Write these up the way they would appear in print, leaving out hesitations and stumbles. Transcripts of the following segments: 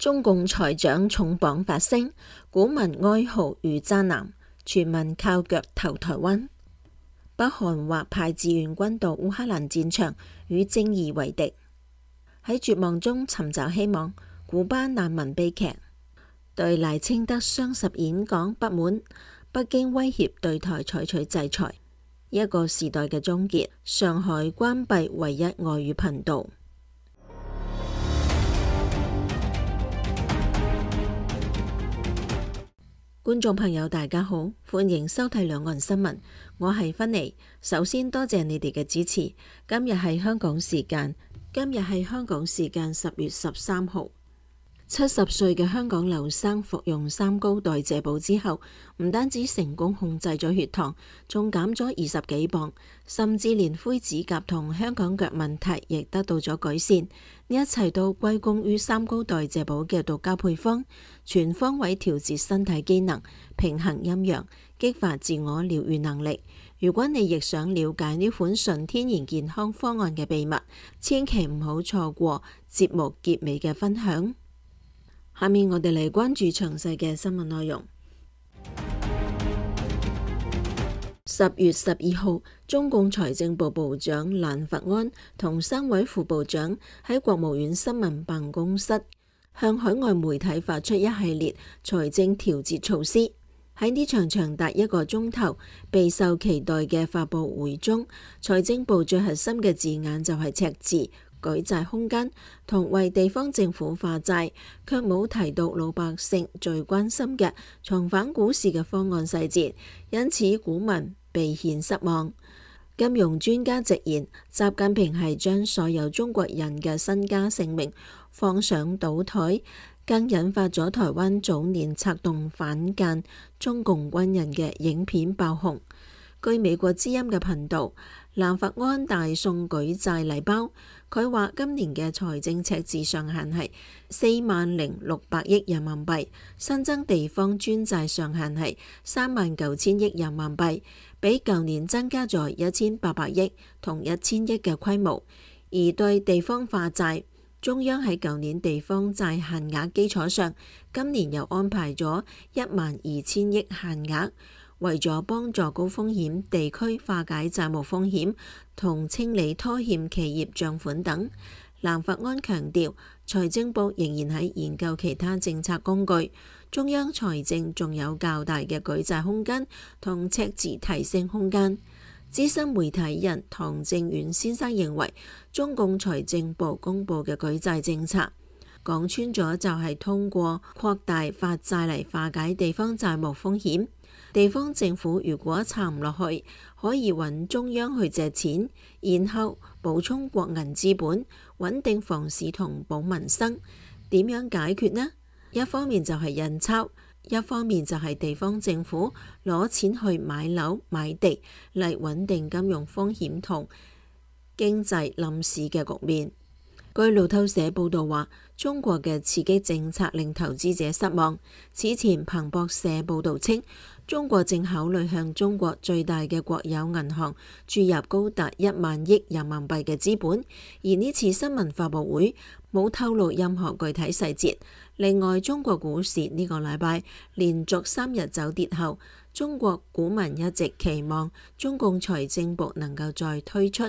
中共財長重磅發聲，股民哀嚎如渣男，全民靠腳投台灣。北韓或派志願軍到烏克蘭戰場與正義為敵，喺絕望中尋找希望。古巴難民悲劇，對賴清德雙十演講不滿，北京威脅對台採取制裁。一個時代嘅終結，上海關閉唯一外語頻道。觀眾朋友大家好，歡迎收睇兩岸新聞，我係芬妮。首先多謝你哋嘅支持。今日係香港時間10月13號。70歲嘅香港劉生服用三高代謝補之後，唔單止成功控制咗血糖，仲減咗20幾磅，甚至連灰指甲同香港腳問題亦得到咗改善。呢一切都歸功於三高代謝補嘅獨家配方，全方位調節身體機能，平衡陰陽，激發自我療癒能力。如果你亦想了解呢款純天然健康方案嘅秘密，千祈唔好錯過節目結尾嘅分享。下面我哋嚟關注詳細嘅新聞內容。10月12號，中共財政部部長蘭佛安同3位副部長喺國務院新聞辦公室向海外媒體發出一系列財政調節措施。喺呢場長達1個鐘頭備受期待嘅發佈會中，財政部最核心嘅字眼就係赤字、舉債空間同為地方政府化債，卻冇提到老百姓最關心嘅重返股市嘅方案細節，因此股民備顯失望。金融專家直言，習近平係將所有中國人嘅身家性命放上賭台，更引發咗台灣早年策動反間中共軍人嘅影片爆紅。據美國之音嘅頻道，蘭佛安大送舉債禮包，佢話今年嘅財政赤字上限係40600億人民幣，新增地方專債上限係39000億人民幣，比舊年增加咗1800億同1000億嘅規模。而對地方化債，中央喺舊年地方債限額基礎上，今年又安排咗12000億限額。為咗幫助高風險地區化解債務風險同清理拖欠企業帳款等，蘭佛安強調，財政部仍然喺研究其他政策工具，中央財政仲有較大嘅舉債空間同赤字提升空間。資深媒體人唐正遠先生認為，中共財政部公布嘅舉債政策，講穿咗就係通過擴大發債嚟化解地方債務風險。地方政府如果撐唔落去，可以揾中央去借錢，然後補充國銀資本，穩定房市同保民生。點樣解決呢？一方面就係印鈔，一方面就係地方政府攞錢去買樓買地嚟穩定金融風險同經濟冧市嘅局面。據路透社報道話，中國嘅刺激政策令投資者失望。此前彭博社報道稱，中國正考慮向中國最大嘅國有銀行注入高達1萬億人民幣嘅資本，而呢次新聞發佈會冇透露任何具體細節。另外，中國股市呢個禮拜連續3日走跌後，中國股民一直期望中共財政部能夠再推出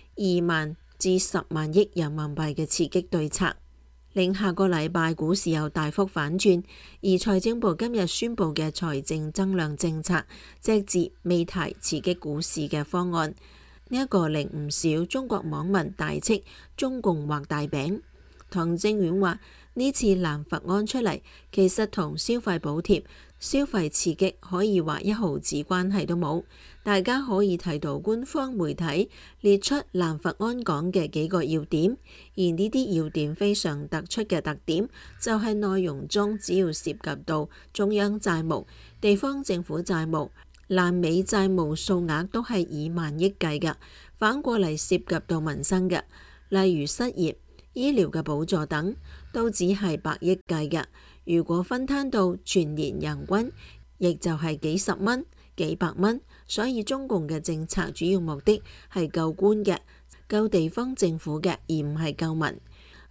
2萬至10萬億人民幣嘅刺激對策，令下個禮拜股市有大幅反轉。而財政部今日宣布嘅財政增量政策，隻字未提刺激股市嘅方案，呢一個令唔少中國網民大斥中共畫大餅。唐正遠話，呢次蘭佛安出嚟，其實同消費補貼、消費刺激可以話1毫子關係都冇。大家可以睇到官方媒體列出蘭佛安講嘅幾個要點，而呢啲要點非常突出嘅特點，就係內容中只要涉及到中央債務、地方政府債務、爛尾債務數額都係以萬億計嘅，反過嚟涉及到民生嘅，例如失業、醫療嘅補助等，都只係百億計嘅。如果分攤到全年人均，亦就係幾十蚊、幾百蚊。所以中共嘅政策主要目的係救官嘅、救地方政府嘅，而唔係救民。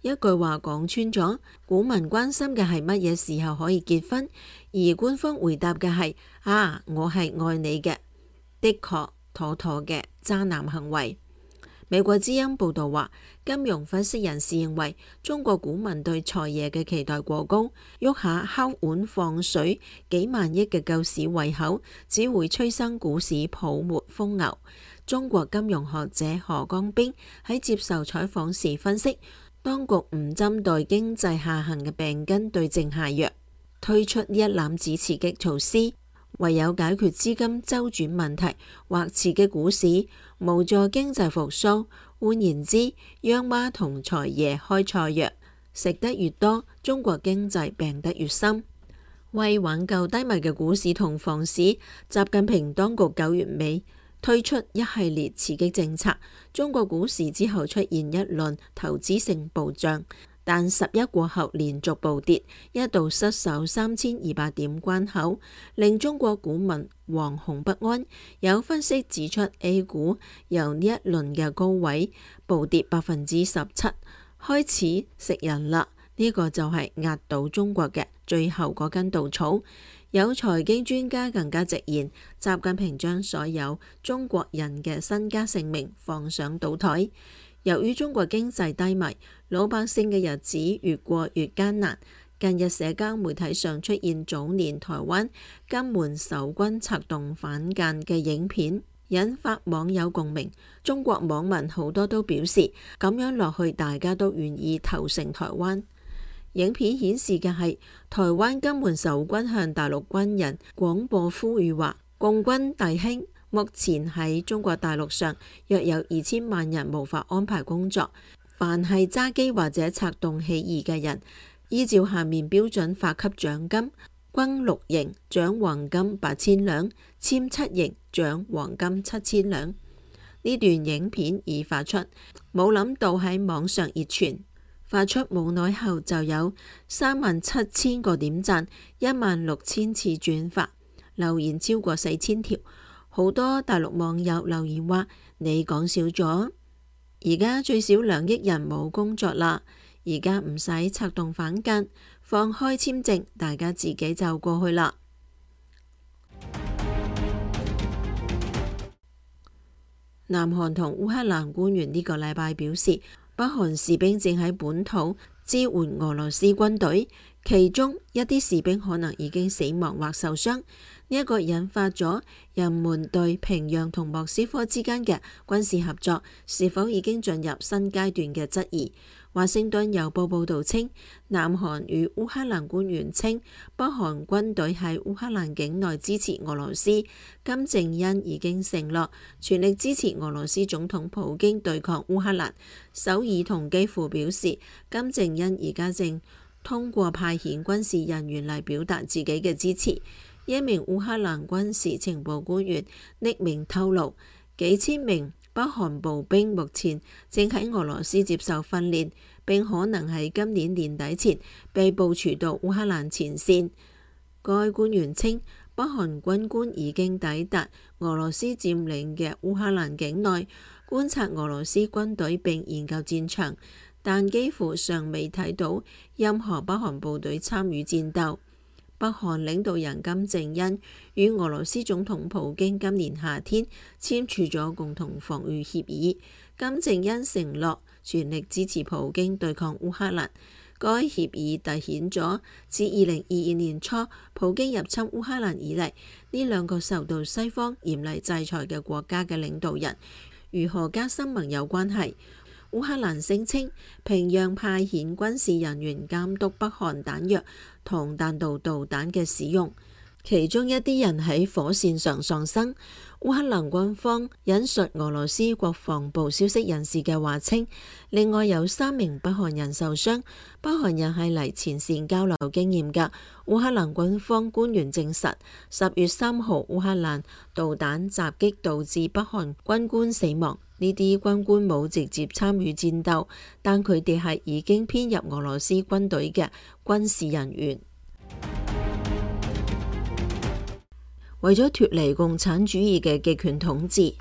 一句話講穿咗，股民關心嘅係乜嘢時候可以結婚，而官方回答嘅係我係愛你嘅，的確妥妥嘅渣男行為。美國之音報道話，金融分析人士認為中國股民對財爺嘅期待過高，喐下敲碗放水幾萬億嘅救市胃口，只會催生股市泡沫瘋牛。中國金融學者何江兵喺接受採訪時分析，當局唔針對經濟下行嘅病根對症下藥，推出一攬子刺激措施，唯有解決資金周轉問題或刺激股市，無助經濟復甦。換言之，央媽同財爺開錯藥，食得越多，中國經濟病得越深。為挽救低迷嘅股市同房市，習近平當局9月尾推出一系列刺激政策，中國股市之後出現一輪投資性暴漲，但11過後連續暴跌，一度失守3200點關口，令中國股民惶恐不安。有分析指出，A 股由呢一輪嘅高位暴跌17%，開始食人啦。呢個就係壓倒中國嘅最後嗰根稻草。有財經專家更加直言，習近平將所有中國人嘅身家性命放上賭台。由於中國經濟低迷，老百姓嘅日子越過越艱難。近日社交媒體上出現早年台灣金門守軍策動反間嘅影片，引發網友共鳴。中國網民好多都表示，咁樣落去大家都願意投誠台灣。影片顯示嘅係台灣金門守軍向大陸軍人廣播呼籲話：共軍弟兄，目前喺中國大陸上約有2000萬人無法安排工作，凡係揸機或者策動起義嘅人，依照下面標準發給獎金：軍6營獎黃金8000兩，簽7營獎黃金7000兩。呢段影片已發出，冇諗到喺網上熱傳。發出冇耐後就有37000個點讚，16000次轉發，留言超過4000條。好多大陸網友留言話：你講少咗，而家最少2億人冇工作啦，而家唔使策動反間，放開簽證，大家自己就過去啦。南韓同烏克蘭官員呢個禮拜表示，北韓士兵正喺本土支援俄羅斯軍隊，其中一啲士兵可能已經死亡或受傷。呢一個引發咗人們對平壤同莫斯科之間嘅軍事合作是否已經進入新階段嘅質疑。華盛頓郵報報導稱，南韓與烏克蘭官員稱，北韓軍隊喺烏克蘭境內支持俄羅斯。金正恩已經承諾全力支持俄羅斯總統普京對抗烏克蘭。首爾同基輔表示，金正恩而家正通過派遣軍事人員嚟表達自己嘅支持。一名烏克蘭軍事情報官員匿名透露，幾千名北韓步兵目前正喺俄羅斯接受訓練，並可能喺今年年底前被部署到烏克蘭前線。該官員稱，北韓軍官已經抵達俄羅斯佔領嘅烏克蘭境內，觀察俄羅斯軍隊並研究戰場，但幾乎尚未睇到任何北韓部隊參與戰鬥。北韓領導人金正恩與俄羅斯總統普京今年夏天簽署咗共同防禦協議，金正恩承諾全力支持普京對抗烏克蘭。該協議凸顯咗自2022年初普京入侵烏克蘭以嚟，呢兩個受到西方嚴厲制裁嘅國家嘅領導人如何加深盟友關係。烏克蘭聲稱平壤派遣軍事人員監督北韓彈藥同彈道導彈嘅使用，其中一啲人喺火線上喪生。烏克蘭軍方引述俄羅斯國防部消息人士嘅話稱，另外有3名北韓人受傷。北韓人係嚟前線交流經驗㗎。烏克蘭軍方官員證實，10月3號烏克蘭導彈襲擊導致北韓軍官死亡。呢啲軍官冇直接參與戰鬥，但佢哋係已經編入俄羅斯軍隊嘅軍事人員。為咗脫離共產主義嘅極權統治，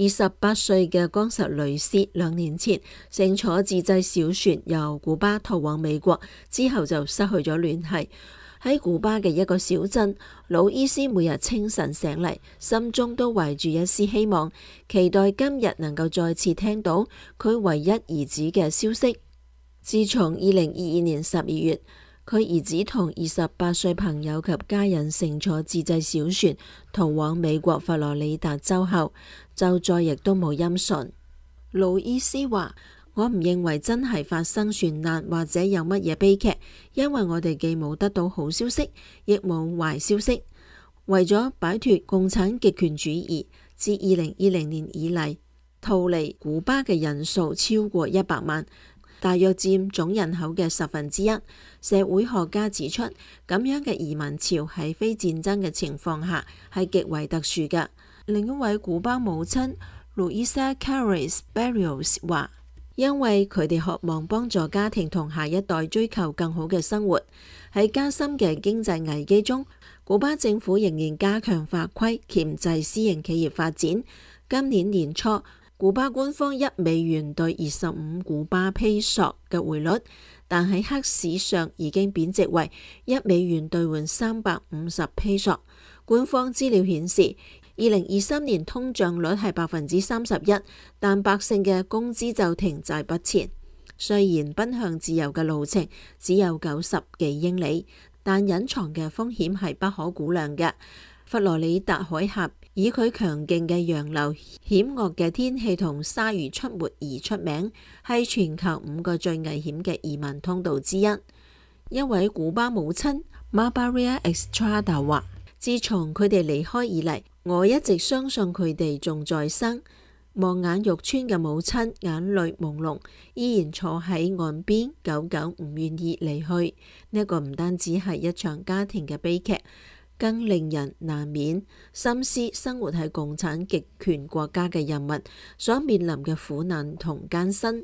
28歲嘅江實女士2年前乘坐自製小船由古巴逃往美國，之後就失去咗聯繫。喺古巴嘅一個小鎮，魯伊斯每日清晨醒嚟，心中都懷住一絲希望，期待今日能夠再次聽到佢唯一兒子嘅消息。自從2022年12月，佢兒子同28歲朋友及家人乘坐自製小船逃往美國佛羅里達州後，就再亦都冇音訊。魯伊斯話：我唔認為真係發生船難或者有乜嘢悲劇，因為我哋既冇得到好消息，亦冇壞消息。為咗擺脫共產極權主義，自2020年以嚟，逃離古巴嘅人數超過100萬，大約佔總人口嘅1/10。社會學家指出，咁樣嘅移民潮喺非戰爭嘅情況下係極為特殊嘅。另一位古巴母親 Luisa Carles Barrios 話：因為佢哋渴望幫助家庭同下一代追求更好嘅生活。喺加深嘅經濟危機中，古巴政府仍然加強法規，鉗制私營企業發展。今年年初，古巴官方$1對25古巴披索嘅匯率，但喺黑市上已經貶值為$1兌換350披索。官方資料顯示，2023年通脹率係31%，但百姓嘅工資就停滯不前。雖然奔向自由嘅路程只有90幾英里，但隱藏嘅風險係不可估量嘅。佛羅里達海峽以佢強勁嘅洋流、險惡嘅天氣同鯊魚出沒而出名，係全球5個最危險嘅移民通道之一。一位古巴母親 Maria Estrada 話：自從佢哋離開以嚟，我一直相信佢哋仲在生。望眼欲穿嘅母親眼淚朦朧，依然坐喺岸邊，久久唔願意離去。呢個唔單止係一場家庭嘅悲劇，更令人難免深思生活喺共產極權國家嘅人民所面臨嘅苦難同艱辛。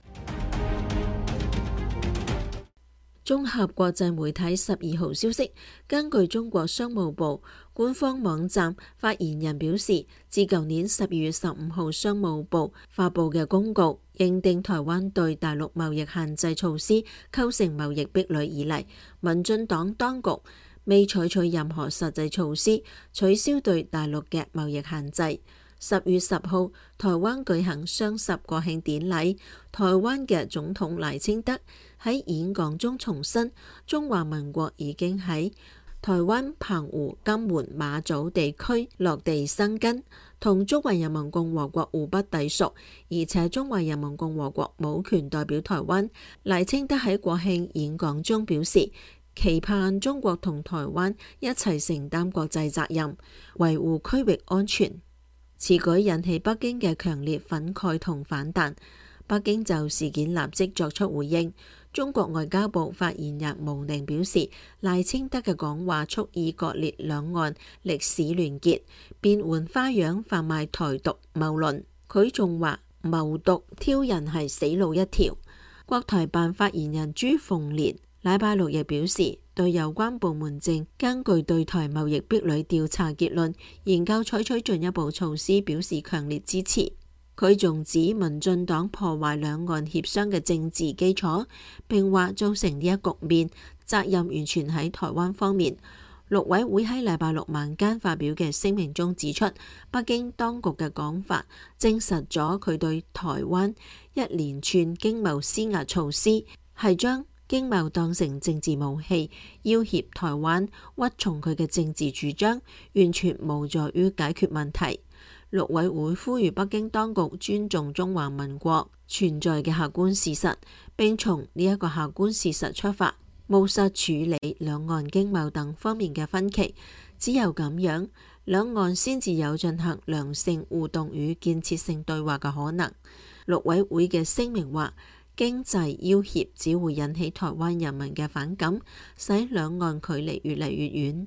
綜合國際媒體12號消息，根據中國商務部官方網站發言人表示，自舊年12月15號商務部發布嘅公告，認定台灣對大陸貿易限制措施構成貿易壁壘以嚟，民進黨當局未採取任何實際措施取消對大陸嘅貿易限制。10月10號，台灣舉行雙十國慶典禮，台灣嘅總統賴清德喺演講中重申，中華民國已經喺台灣澎湖、金門、馬祖地區落地生根，同中華人民共和國互不隸屬，而且中華人民共和國冇權代表台灣。賴清德喺國慶演講中表示，期盼中國同台灣一齊承擔國際責任，維護區域安全。此舉引起北京嘅強烈憤慨同反彈，北京就事件立即作出回應。中國外交部發言人毛寧表示，賴清德嘅講話蓄意割裂兩岸歷史聯結，變換花樣販賣台獨謬論。佢仲話謀獨挑釁係死路一條。國台辦發言人朱鳳蓮禮拜六亦表示，對有關部門正根據對台貿易壁壘調查結論，研究採取進一步措施，表示強烈支持。佢仲指民進黨破壞兩岸協商嘅政治基礎，並話造成呢一局面，責任完全喺台灣方面。陸委會喺禮拜六晚間發表嘅聲明中指出，北京當局嘅講法證實咗佢對台灣一連串經貿施壓措施係將經貿當成政治武器，要挾台灣屈從佢嘅政治主張，完全無助於解決問題。陸委會呼籲北京當局尊重中華民國存在嘅客觀事實，並從呢一個客觀事實出發，務實處理兩岸經貿等方面嘅分歧。只有咁樣，兩岸先至有進行良性互動與建設性對話嘅可能。陸委會嘅聲明話，經濟要挾只會引起台灣人民嘅反感，使兩岸距離越嚟越遠。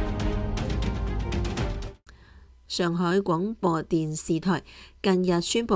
上海廣播電視台近日宣布，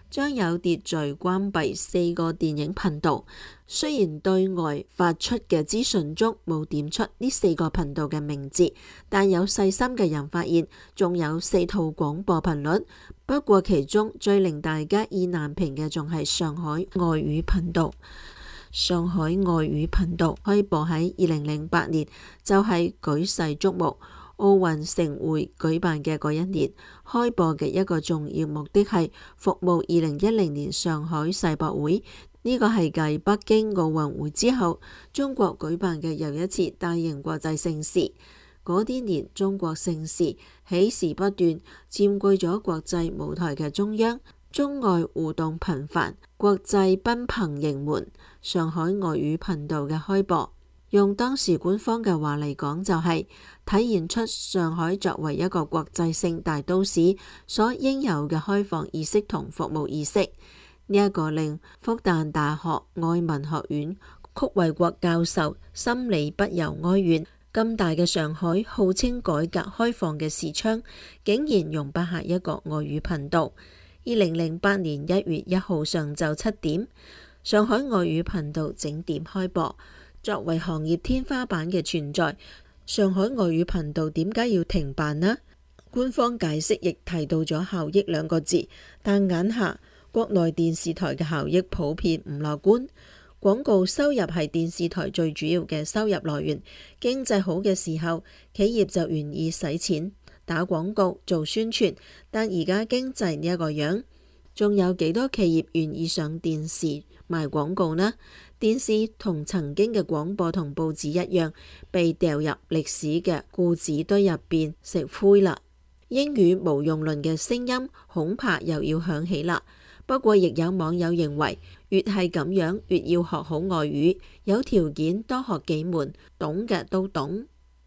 將有秩序關閉4個電影頻道。雖然對外發出嘅資訊中冇點出呢4個頻道嘅名字，但有細心嘅人發現仲有4套廣播頻率。不過其中最令大家意難平嘅仲係上海外語頻道。上海外語頻道開播喺2008年，就係舉世矚目奧運盛會舉辦嘅嗰一年。開播嘅一個重要目的係服務2010年上海世博會。呢個係繼北京奧運會之後，中國舉辦嘅又一次大型國際盛事。嗰啲年，中國盛事喜事不斷，佔據咗國際舞台嘅中央，中外互動頻繁，國際賓朋迎門。上海外語頻道嘅開播，用當時官方嘅話嚟講，就係體現出上海作為一個國際性大都市所應有嘅開放意識同服務意識。呢一個令復旦大學外文學院曲衛國教授心裏不由哀怨。咁大嘅上海，號稱改革開放嘅視窗，竟然容不下一個外語頻道。2008年1月1號上晝7點，上海外語頻道整點開播。作為行業天花板嘅存在，上海外語頻道點解要停辦呢？官方解釋亦提到咗效益2個字，但眼下國內電視台嘅效益普遍唔樂觀，廣告收入係電視台最主要嘅收入來源。經濟好嘅時候，企業就願意使錢打廣告做宣傳，但而家經濟呢一個樣，仲有幾多企業願意上電視賣廣告呢？電視同曾經嘅廣播同報紙一樣，被掉入歷史嘅故紙堆入邊食灰啦。英語無用論嘅聲音恐怕又要響起啦。不過亦有網友認為，越係咁樣，越要學好外語，有條件多學幾門，懂嘅都懂。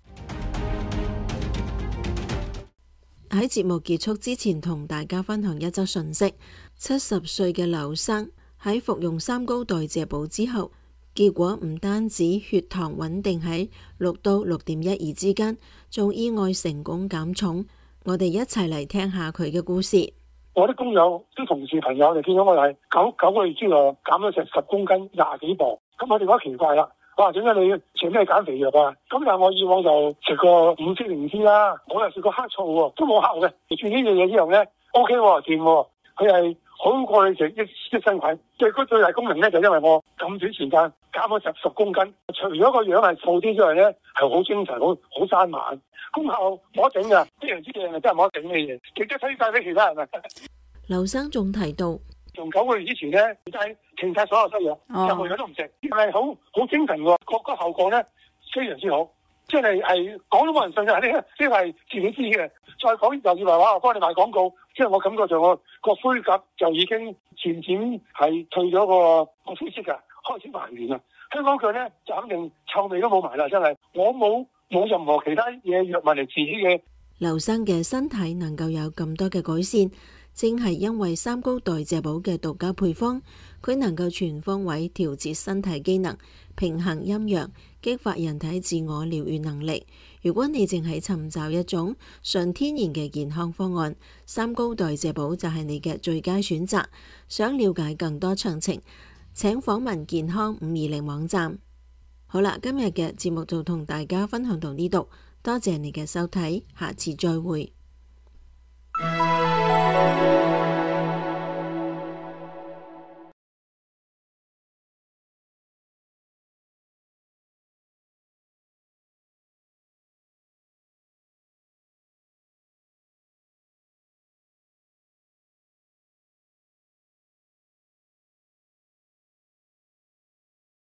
喺節目結束之前，同大家分享一則訊息：70歲嘅劉生喺服用3高代謝補之後，結果唔單止血糖穩定喺6到6.12之間，仲意外成功減重。我哋一齊嚟聽下佢嘅故事。 我啲工友、啲同事朋友就見到我係九個月之內減咗成10公斤，20幾磅。咁我哋覺得奇怪啦，我話點解你食咩減肥藥啊？咁但係我以往就食過5支靈芝啦，我又食過黑醋喎，都冇效嘅。轉呢樣嘢之後咧 ，OK 喎，掂喎，佢係好過你食益生菌。最大功能咧就因為我咁短時間減咗10公斤，除咗個樣係瘦啲之外咧，係好精神，好生猛。功效冇得頂㗎，非常之靚，真係冇得頂嘅嘢，值得推介俾其他人啊！ 劉生仲提到， 從9個月之前咧，就係停晒所有西藥，任何藥都唔食，係好精神喎，個效果咧非常之好，即係講都冇人信嘅，呢啲係自己知嘅。再講又以為話我幫你賣廣告，即係我感覺就我個灰甲就已經漸漸係退咗個灰色㗎，開始還原啦。香港腳咧就肯定臭味都冇埋啦，真係我冇任何其他嘢藥物嚟治嘅。 劉生嘅身體能夠有咁多嘅改善，正係因為3高代謝補嘅獨家配方，佢能夠全方位調節身體機能，平衡陰陽，激發人體自我療愈能力。如果你淨係尋找一種純天然嘅健康方案，3高代謝補就係你嘅最佳選擇。想了解更多詳情，請訪問健康520網站。好啦，今日嘅節目就同大家分享到呢度，多謝你嘅收睇，下次再會。